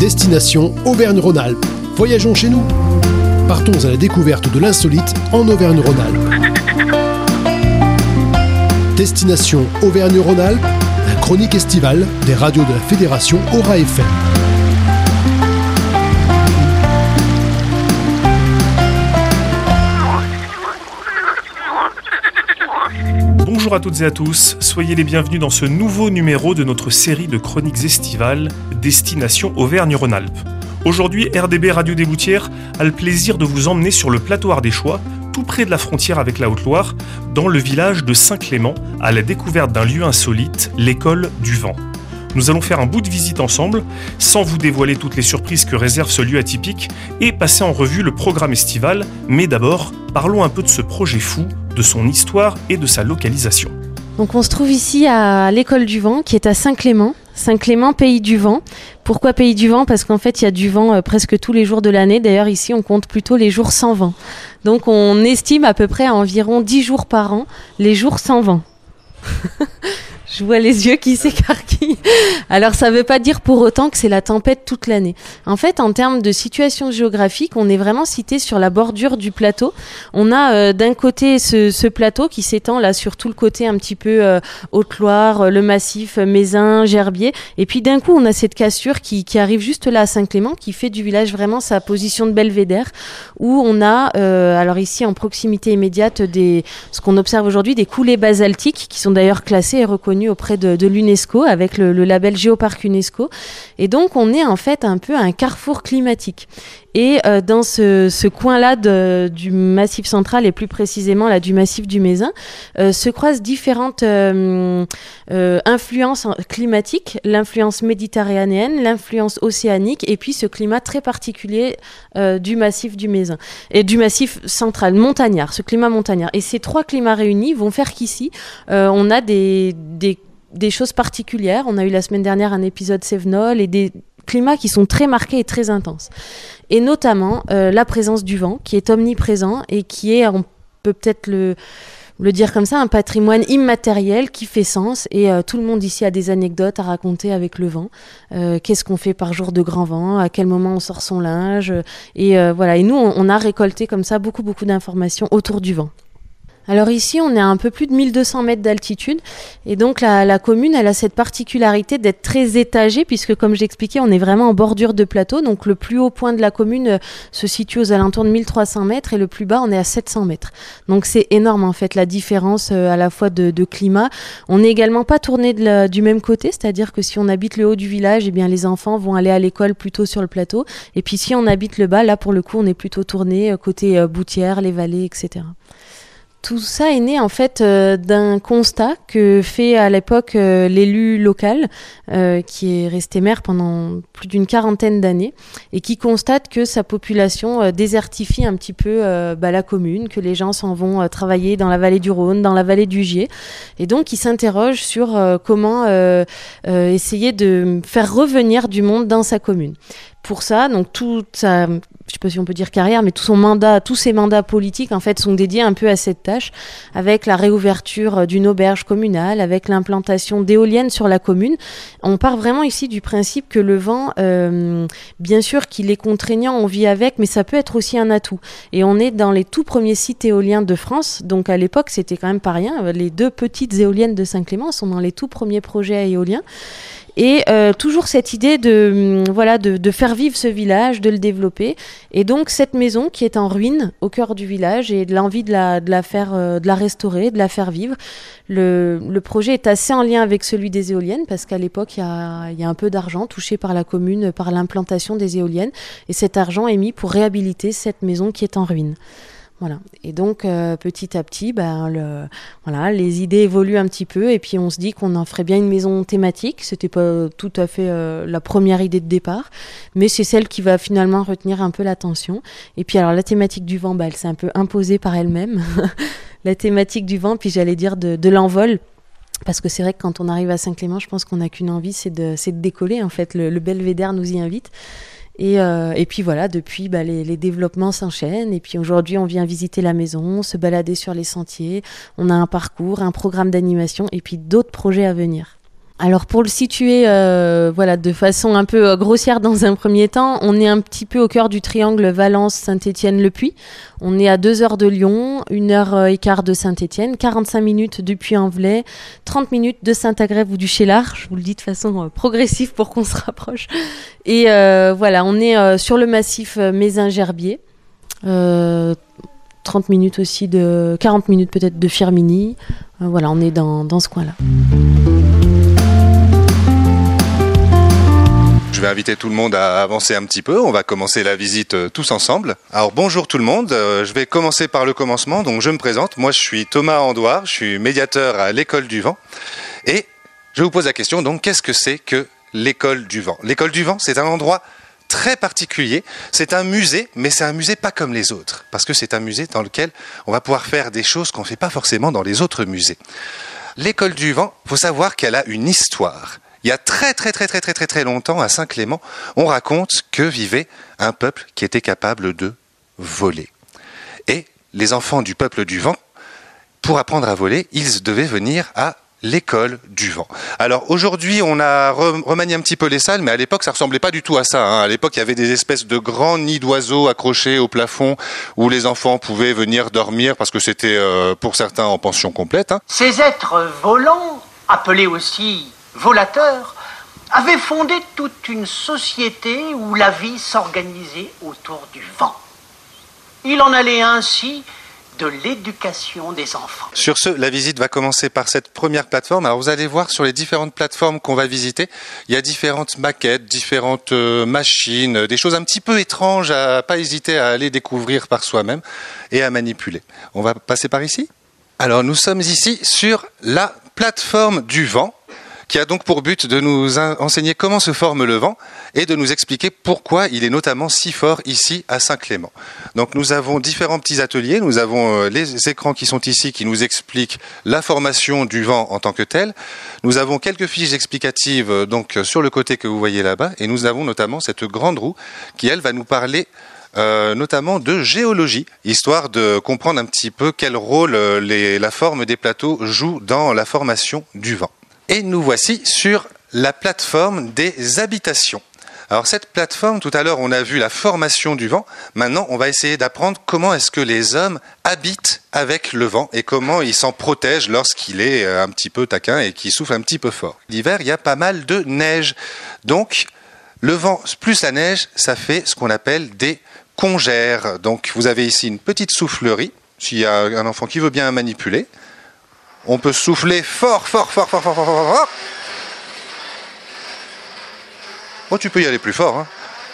Destination Auvergne-Rhône-Alpes. Voyageons chez nous. Partons à la découverte de l'insolite en Auvergne-Rhône-Alpes. Destination Auvergne-Rhône-Alpes, la chronique estivale des radios de la Fédération Aura FM. Bonjour à toutes et à tous, soyez les bienvenus dans ce nouveau numéro de notre série de chroniques estivales Destination Auvergne-Rhône-Alpes. Aujourd'hui, RDB Radio des Boutières a le plaisir de vous emmener sur le plateau ardéchois, tout près de la frontière avec la Haute-Loire, dans le village de Saint-Clément, à la découverte d'un lieu insolite, l'école du vent. Nous allons faire un bout de visite ensemble, sans vous dévoiler toutes les surprises que réserve ce lieu atypique, et passer en revue le programme estival, mais d'abord, parlons un peu de ce projet fou, de son histoire et de sa localisation. Donc on se trouve ici à l'école du vent qui est à Saint-Clément. Saint-Clément, pays du vent. Pourquoi pays du vent ? Parce qu'en fait il y a du vent presque tous les jours de l'année. D'ailleurs ici on compte plutôt les jours sans vent. Donc on estime à peu près à environ 10 jours par an les jours sans vent. Je vois les yeux qui s'écarquillent. Alors, ça ne veut pas dire pour autant que c'est la tempête toute l'année. En fait, en termes de situation géographique, on est vraiment cité sur la bordure du plateau. On a d'un côté ce plateau qui s'étend là sur tout le côté un petit peu Haute-Loire, le massif Mézin, Gerbier. Et puis d'un coup, on a cette cassure qui arrive juste là à Saint-Clément, qui fait du village vraiment sa position de belvédère, où on a, alors ici en proximité immédiate, ce qu'on observe aujourd'hui, des coulées basaltiques qui sont d'ailleurs classées et reconnues auprès de l'UNESCO avec le label Géoparc UNESCO. Et donc on est en fait un peu à un carrefour climatique. Et dans ce coin-là du massif central et plus précisément là du massif du Mézin se croisent différentes influences climatiques, l'influence méditerranéenne, l'influence océanique et puis ce climat très particulier du massif du Mézin et du massif central montagnard, ce climat montagnard. Et ces trois climats réunis vont faire qu'ici on a des choses particulières. On a eu la semaine dernière un épisode Cévenol et des climats qui sont très marqués et très intenses. Et notamment la présence du vent qui est omniprésent et qui est, on peut peut-être le dire comme ça, un patrimoine immatériel qui fait sens. Et tout le monde ici a des anecdotes à raconter avec le vent. Qu'est-ce qu'on fait par jour de grand vent ? À quel moment on sort son linge ? Et voilà. Et nous, on a récolté comme ça beaucoup d'informations autour du vent. Alors ici, on est à un peu plus de 1200 mètres d'altitude et donc la commune, elle a cette particularité d'être très étagée puisque comme j'expliquais, on est vraiment en bordure de plateau. Donc le plus haut point de la commune se situe aux alentours de 1300 mètres et le plus bas, on est à 700 mètres. Donc c'est énorme en fait la différence à la fois de climat. On n'est également pas tourné du même côté, c'est-à-dire que si on habite le haut du village, eh bien les enfants vont aller à l'école plutôt sur le plateau. Et puis si on habite le bas, là pour le coup, on est plutôt tourné côté Boutières, les vallées, etc. Tout ça est né en fait d'un constat que fait à l'époque l'élu local qui est resté maire pendant plus d'une quarantaine d'années et qui constate que sa population désertifie un petit peu la commune, que les gens s'en vont travailler dans la vallée du Rhône, dans la vallée du Gier. Et donc il s'interroge sur comment essayer de faire revenir du monde dans sa commune. Pour ça, donc toute sa, je sais pas si on peut dire carrière, mais tous ses mandats politiques en fait sont dédiés un peu à cette tâche, avec la réouverture d'une auberge communale, avec l'implantation d'éoliennes sur la commune. On part vraiment ici du principe que le vent, bien sûr qu'il est contraignant, on vit avec, mais ça peut être aussi un atout. Et on est dans les tout premiers sites éoliens de France, donc à l'époque c'était quand même pas rien. Les 2 petites éoliennes de Saint-Clément sont dans les tout premiers projets éoliens. Et toujours cette idée de faire vivre ce village, de le développer. Et donc cette maison qui est en ruine au cœur du village et de l'envie de la restaurer, de la faire vivre. Le projet est assez en lien avec celui des éoliennes parce qu'à l'époque il y a un peu d'argent touché par la commune par l'implantation des éoliennes et cet argent est mis pour réhabiliter cette maison qui est en ruine. Voilà. Et donc petit à petit, les idées évoluent un petit peu et puis on se dit qu'on en ferait bien une maison thématique. C'était pas tout à fait la première idée de départ, mais c'est celle qui va finalement retenir un peu l'attention. Et puis alors la thématique du vent, elle s'est un peu imposée par elle-même. La thématique du vent, puis j'allais dire de l'envol. Parce que c'est vrai que quand on arrive à Saint-Clément, je pense qu'on n'a qu'une envie, c'est de décoller. En fait, le belvédère nous y invite. Et puis voilà, depuis les développements s'enchaînent et puis aujourd'hui on vient visiter la maison, se balader sur les sentiers, on a un parcours, un programme d'animation et puis d'autres projets à venir. Alors pour le situer de façon un peu grossière dans un premier temps, on est un petit peu au cœur du triangle Valence-Saint-Étienne-Le-Puy. On est à 2 heures de Lyon, 1h15 de Saint-Étienne, 45 minutes du Puy-en-Velay, 30 minutes de Saint-Agrève ou du Cheylard. Je vous le dis de façon progressive pour qu'on se rapproche. Et on est sur le massif Mézin-Gerbier. 40 minutes peut-être de Firminy. On est dans ce coin-là. Je vais inviter tout le monde à avancer un petit peu. On va commencer la visite tous ensemble. Alors bonjour tout le monde. Je vais commencer par le commencement. Donc je me présente. Moi je suis Thomas Andoire. Je suis médiateur à l'École du Vent. Et je vous pose la question. Donc qu'est-ce que c'est que l'École du Vent ? L'École du Vent, c'est un endroit très particulier. C'est un musée, mais c'est un musée pas comme les autres. Parce que c'est un musée dans lequel on va pouvoir faire des choses qu'on ne fait pas forcément dans les autres musées. L'École du Vent, il faut savoir qu'elle a une histoire. Il y a très longtemps, à Saint-Clément, on raconte que vivait un peuple qui était capable de voler. Et les enfants du peuple du vent, pour apprendre à voler, ils devaient venir à l'École du Vent. Alors aujourd'hui, on a remanié un petit peu les salles, mais à l'époque, ça ressemblait pas du tout à ça. À l'époque, il y avait des espèces de grands nids d'oiseaux accrochés au plafond où les enfants pouvaient venir dormir parce que c'était, pour certains, en pension complète. Ces êtres volants, appelés aussi volateurs, avaient fondé toute une société où la vie s'organisait autour du vent. Il en allait ainsi de l'éducation des enfants. Sur ce, la visite va commencer par cette première plateforme. Alors vous allez voir sur les différentes plateformes qu'on va visiter, il y a différentes maquettes, différentes machines, des choses un petit peu étranges à pas hésiter à aller découvrir par soi-même et à manipuler. On va passer par ici. Alors nous sommes ici sur la plateforme du vent, qui a donc pour but de nous enseigner comment se forme le vent et de nous expliquer pourquoi il est notamment si fort ici à Saint-Clément. Donc nous avons différents petits ateliers, nous avons les écrans qui sont ici qui nous expliquent la formation du vent en tant que tel. Nous avons quelques fiches explicatives donc sur le côté que vous voyez là-bas et nous avons notamment cette grande roue qui elle va nous parler notamment de géologie, histoire de comprendre un petit peu quel rôle la forme des plateaux joue dans la formation du vent. Et nous voici sur la plateforme des habitations. Alors cette plateforme, tout à l'heure on a vu la formation du vent, maintenant on va essayer d'apprendre comment est-ce que les hommes habitent avec le vent et comment ils s'en protègent lorsqu'il est un petit peu taquin et qu'il souffle un petit peu fort. L'hiver, il y a pas mal de neige, donc le vent plus la neige, ça fait ce qu'on appelle des congères. Donc vous avez ici une petite soufflerie, s'il y a un enfant qui veut bien manipuler. On peut souffler fort. Oh, tu peux y aller plus fort.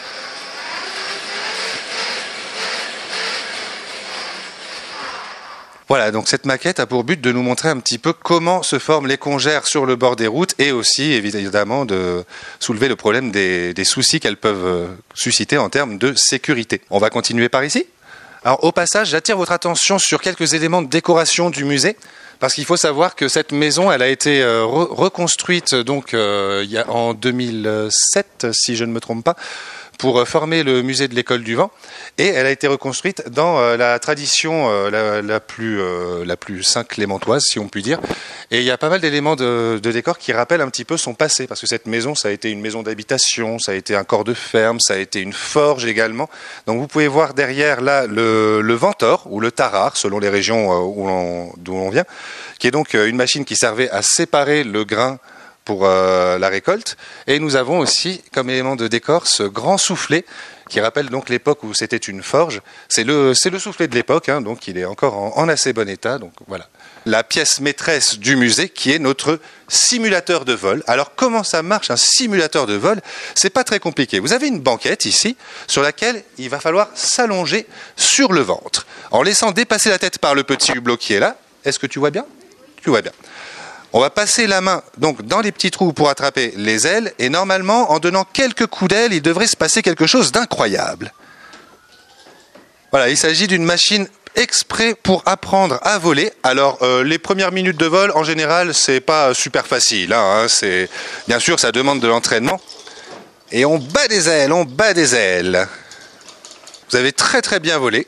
Voilà, donc cette maquette a pour but de nous montrer un petit peu comment se forment les congères sur le bord des routes et aussi, évidemment, de soulever le problème des soucis qu'elles peuvent susciter en termes de sécurité. On va continuer par ici. Alors, au passage, j'attire votre attention sur quelques éléments de décoration du musée. Parce qu'il faut savoir que cette maison, elle a été reconstruite donc en 2007, si je ne me trompe pas, pour former le musée de l'École du Vent. Et elle a été reconstruite dans la tradition la plus saint-clémentoise, si on peut dire. Et il y a pas mal d'éléments de décor qui rappellent un petit peu son passé. Parce que cette maison, ça a été une maison d'habitation, ça a été un corps de ferme, ça a été une forge également. Donc vous pouvez voir derrière là le ventor ou le tarare, selon les régions d'où on vient, qui est donc une machine qui servait à séparer le grain pour la récolte. Et nous avons aussi, comme élément de décor, ce grand soufflet qui rappelle donc l'époque où c'était une forge. C'est le soufflet de l'époque, donc il est encore en assez bon état. Donc voilà. La pièce maîtresse du musée qui est notre simulateur de vol. Alors comment ça marche un simulateur de vol ? C'est pas très compliqué. Vous avez une banquette ici sur laquelle il va falloir s'allonger sur le ventre en laissant dépasser la tête par le petit hublot qui est là. Est-ce que tu vois bien ? Tu vois bien. On va passer la main donc dans les petits trous pour attraper les ailes et normalement, en donnant quelques coups d'aile, il devrait se passer quelque chose d'incroyable. Voilà, il s'agit d'une machine exprès pour apprendre à voler. Alors, les premières minutes de vol, en général, c'est pas super facile. Bien sûr, ça demande de l'entraînement. Et on bat des ailes. Vous avez très très bien volé.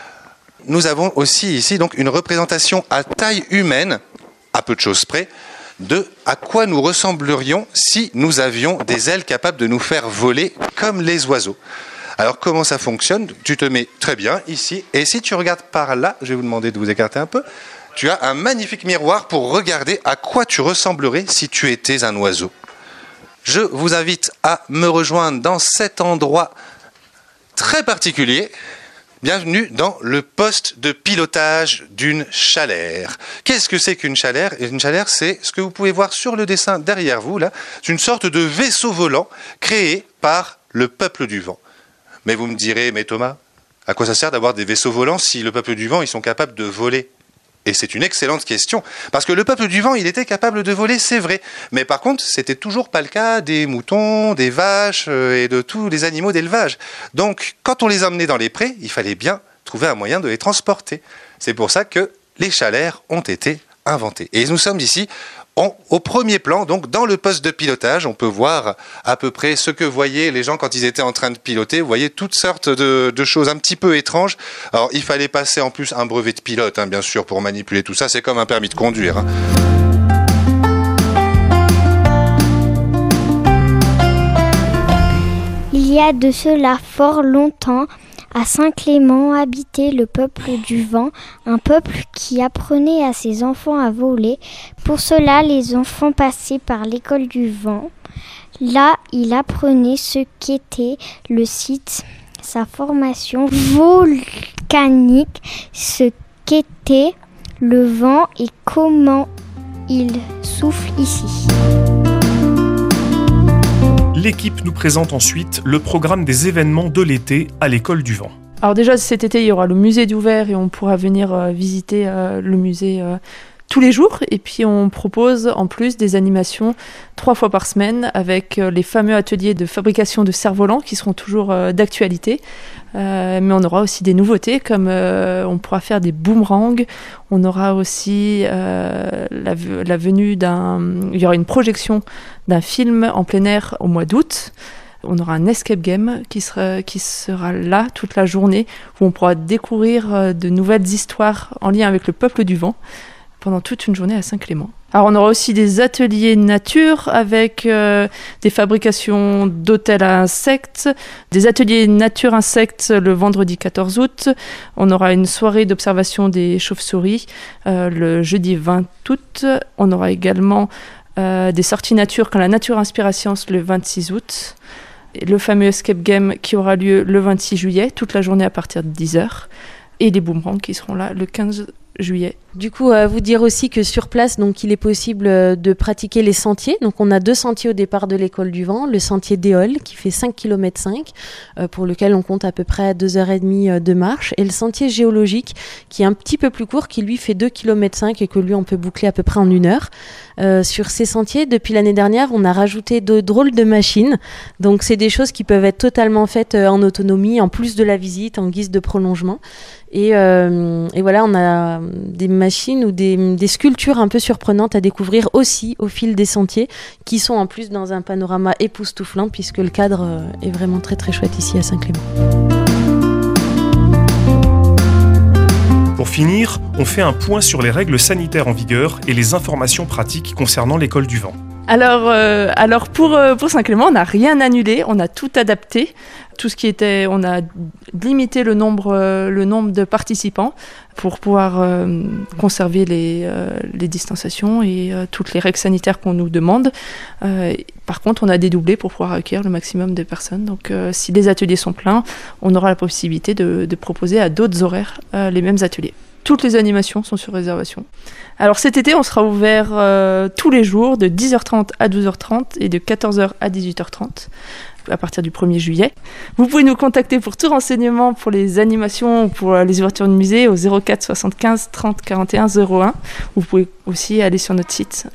Nous avons aussi ici donc une représentation à taille humaine, à peu de choses près, de à quoi nous ressemblerions si nous avions des ailes capables de nous faire voler comme les oiseaux. Alors comment ça fonctionne ? Tu te mets très bien ici, et si tu regardes par là, je vais vous demander de vous écarter un peu, tu as un magnifique miroir pour regarder à quoi tu ressemblerais si tu étais un oiseau. Je vous invite à me rejoindre dans cet endroit très particulier. Bienvenue dans le poste de pilotage d'une chalaire. Qu'est-ce que c'est qu'une chalaire ? Une chalaire, c'est ce que vous pouvez voir sur le dessin derrière vous, là. C'est une sorte de vaisseau volant créé par le peuple du vent. Mais vous me direz, mais Thomas, à quoi ça sert d'avoir des vaisseaux volants si le peuple du vent, ils sont capables de voler ? Et c'est une excellente question, parce que le peuple du vent, il était capable de voler, c'est vrai. Mais par contre, c'était toujours pas le cas des moutons, des vaches et de tous les animaux d'élevage. Donc, quand on les emmenait dans les prés, il fallait bien trouver un moyen de les transporter. C'est pour ça que les chalaires ont été inventés. Et nous sommes ici au premier plan, donc dans le poste de pilotage. On peut voir à peu près ce que voyaient les gens quand ils étaient en train de piloter. Vous voyez toutes sortes de choses un petit peu étranges. Alors il fallait passer en plus un brevet de pilote, bien sûr, pour manipuler tout ça. C'est comme un permis de conduire. Il y a de cela fort longtemps, à Saint-Clément habitait le peuple du vent, un peuple qui apprenait à ses enfants à voler. Pour cela, les enfants passaient par l'école du vent. Là, ils apprenaient ce qu'était le site, sa formation volcanique, ce qu'était le vent et comment il souffle ici. L'équipe nous présente ensuite le programme des événements de l'été à l'école du vent. Alors déjà cet été, il y aura le musée d'ouvert et on pourra venir visiter le musée tous les jours. Et puis on propose en plus des animations 3 fois par semaine avec les fameux ateliers de fabrication de cerfs-volants qui seront toujours d'actualité. Mais on aura aussi des nouveautés comme on pourra faire des boomerangs. On aura aussi la venue il y aura une projection d'un film en plein air au mois d'août. On aura un escape game qui sera là toute la journée où on pourra découvrir de nouvelles histoires en lien avec le peuple du vent pendant toute une journée à Saint-Clément. Alors on aura aussi des ateliers nature avec des fabrications d'hôtels à insectes, des ateliers nature insectes le vendredi 14 août. On aura une soirée d'observation des chauves-souris le jeudi 20 août. On aura également des sorties nature quand la nature inspire science le 26 août. Le fameux escape game qui aura lieu le 26 juillet, toute la journée à partir de 10h. Et les boomerangs qui seront là le 15 juillet. Du coup, vous dire aussi que sur place, donc, il est possible de pratiquer les sentiers. Donc, on a 2 sentiers au départ de l'école du vent. Le sentier d'Éole, qui fait 5,5 km, pour lequel on compte à peu près 2h30 de marche. Et le sentier géologique, qui est un petit peu plus court, qui lui fait 2,5 km et que lui, on peut boucler à peu près en 1 heure. Sur ces sentiers, depuis l'année dernière, on a rajouté de drôles de machines. Donc, c'est des choses qui peuvent être totalement faites en autonomie, en plus de la visite, en guise de prolongement. Et voilà, on a des machines ou des sculptures un peu surprenantes à découvrir aussi au fil des sentiers, qui sont en plus dans un panorama époustouflant, puisque le cadre est vraiment très très chouette ici à Saint-Clément. Pour finir, on fait un point sur les règles sanitaires en vigueur et les informations pratiques concernant l'école du vent. Alors pour Saint-Clément, on n'a rien annulé, on a tout adapté. Tout ce qui était, on a limité le nombre de participants pour pouvoir conserver les distanciations et toutes les règles sanitaires qu'on nous demande. Par contre, on a dédoublé pour pouvoir accueillir le maximum de personnes. Donc, si les ateliers sont pleins, on aura la possibilité de proposer à d'autres horaires les mêmes ateliers. Toutes les animations sont sur réservation. Alors cet été, on sera ouvert tous les jours de 10h30 à 12h30 et de 14h à 18h30 à partir du 1er juillet. Vous pouvez nous contacter pour tout renseignement pour les animations ou pour les ouvertures de musée au 04 75 30 41 01. Vous pouvez aussi aller sur notre site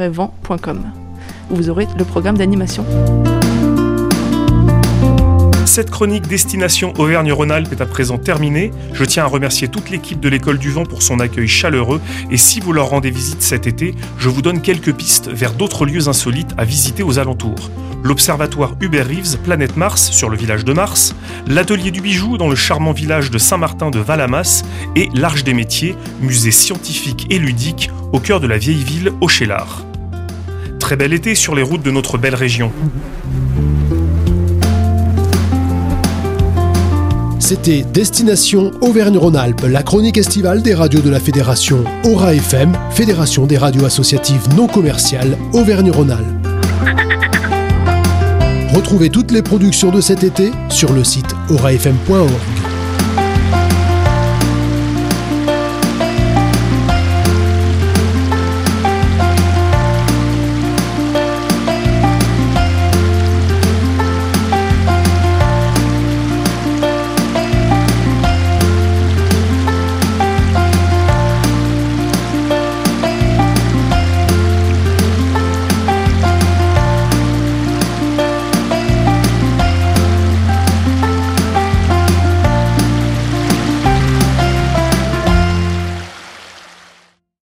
école-du-vent.com où vous aurez le programme d'animation. Cette chronique Destination Auvergne-Rhône-Alpes est à présent terminée. Je tiens à remercier toute l'équipe de l'École du Vent pour son accueil chaleureux. Et si vous leur rendez visite cet été, je vous donne quelques pistes vers d'autres lieux insolites à visiter aux alentours. L'observatoire Hubert Reeves, Planète Mars, sur le village de Mars, l'atelier du bijou dans le charmant village de Saint-Martin de Valamas et l'Arche des Métiers, musée scientifique et ludique au cœur de la vieille ville Auchelard. Très bel été sur les routes de notre belle région. C'était Destination Auvergne-Rhône-Alpes, la chronique estivale des radios de la Fédération Aura FM, Fédération des radios associatives non commerciales Auvergne-Rhône-Alpes. Retrouvez toutes les productions de cet été sur le site aurafm.org.